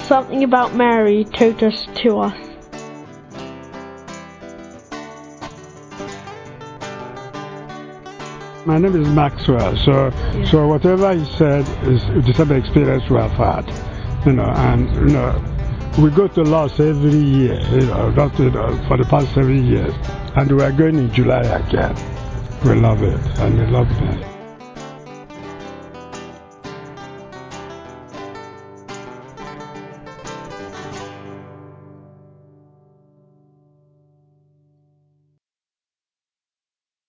something about Mary told us to us. My name is Maxwell, so whatever he said is the same experience we have had, and we go to Los every year, for the past 7 years, and we are going in July again. We love it, and we love them.